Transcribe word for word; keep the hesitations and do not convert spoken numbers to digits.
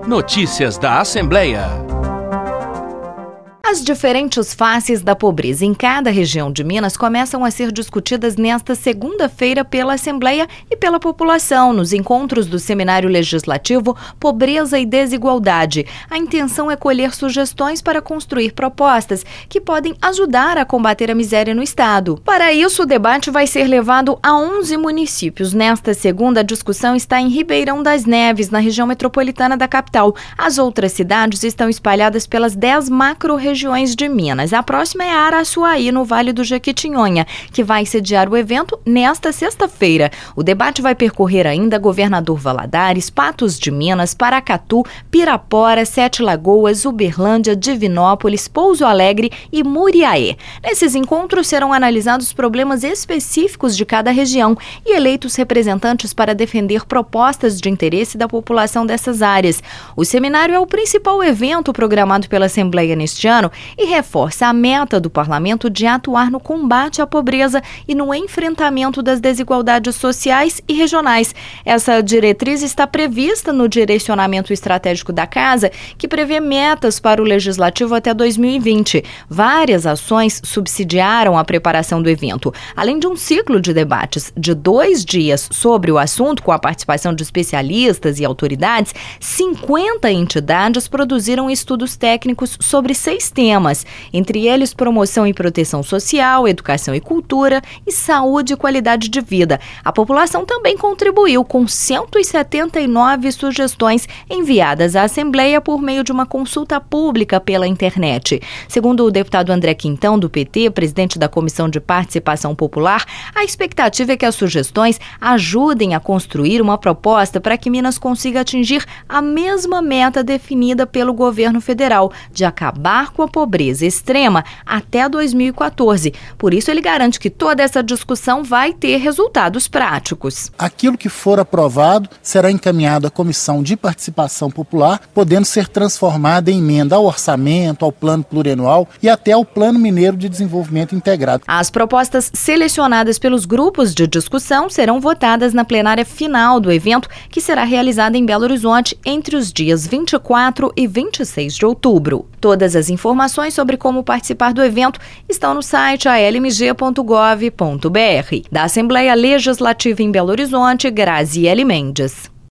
Notícias da Assembleia. As diferentes faces da pobreza em cada região de Minas começam a ser discutidas nesta segunda-feira pela Assembleia e pela população nos encontros do Seminário Legislativo Pobreza e Desigualdade. A intenção é colher sugestões para construir propostas que podem ajudar a combater a miséria no estado. Para isso, o debate vai ser levado a onze municípios. Nesta segunda, a discussão está em Ribeirão das Neves, na região metropolitana da capital. As outras cidades estão espalhadas pelas dez macro-regiões regiões de Minas. A próxima é Araçuaí, no Vale do Jequitinhonha, que vai sediar o evento nesta sexta-feira. O debate vai percorrer ainda Governador Valadares, Patos de Minas, Paracatu, Pirapora, Sete Lagoas, Uberlândia, Divinópolis, Pouso Alegre e Muriaé. Nesses encontros serão analisados problemas específicos de cada região e eleitos representantes para defender propostas de interesse da população dessas áreas. O seminário é o principal evento programado pela Assembleia neste ano e reforça a meta do parlamento de atuar no combate à pobreza e no enfrentamento das desigualdades sociais e regionais. Essa diretriz está prevista no direcionamento estratégico da Casa, que prevê metas para o Legislativo até dois mil e vinte. Várias ações subsidiaram a preparação do evento. Além de um ciclo de debates de dois dias sobre o assunto, com a participação de especialistas e autoridades, cinquenta entidades produziram estudos técnicos sobre seis temas, entre eles promoção e proteção social, educação e cultura e saúde e qualidade de vida. A população também contribuiu com cento e setenta e nove sugestões enviadas à Assembleia por meio de uma consulta pública pela internet. Segundo o deputado André Quintão, do P T, presidente da Comissão de Participação Popular, a expectativa é que as sugestões ajudem a construir uma proposta para que Minas consiga atingir a mesma meta definida pelo governo federal, de acabar com a pobreza extrema até dois mil e quatorze. Por isso, ele garante que toda essa discussão vai ter resultados práticos. Aquilo que for aprovado será encaminhado à Comissão de Participação Popular, podendo ser transformada em emenda ao orçamento, ao plano plurianual e até ao Plano Mineiro de Desenvolvimento Integrado. As propostas selecionadas pelos grupos de discussão serão votadas na plenária final do evento, que será realizada em Belo Horizonte entre os dias vinte e quatro e vinte e seis de outubro. Todas as informações sobre como participar do evento estão no site a l m g ponto gov ponto b r. Da Assembleia Legislativa em Belo Horizonte, Graziele Mendes.